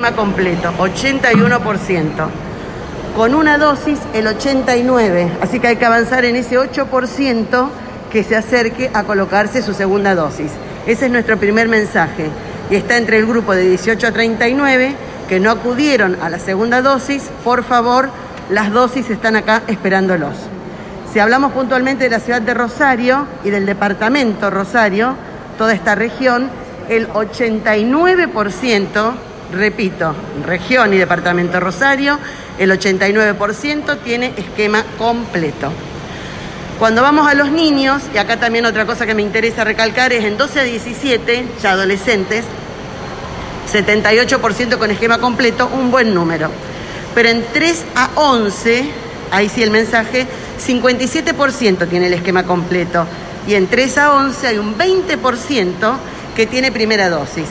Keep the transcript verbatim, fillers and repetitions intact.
completo, ochenta y uno por ciento. Con una dosis, el ochenta y nueve por ciento. Así que hay que avanzar en ese ocho por ciento que se acerque a colocarse su segunda dosis. Ese es nuestro primer mensaje. Y está entre el grupo de dieciocho a treinta y nueve que no acudieron a la segunda dosis. Por favor, las dosis están acá esperándolos. Si hablamos puntualmente de la ciudad de Rosario y del departamento Rosario, toda esta región, el ochenta y nueve por ciento, repito, región y departamento Rosario, el ochenta y nueve por ciento tiene esquema completo. Cuando vamos a los niños, y acá también otra cosa que me interesa recalcar, es en doce a diecisiete, ya adolescentes, setenta y ocho por ciento con esquema completo, un buen número. Pero en tres a once, ahí sí el mensaje, cincuenta y siete por ciento tiene el esquema completo. Y en tres a once hay un veinte por ciento que tiene primera dosis.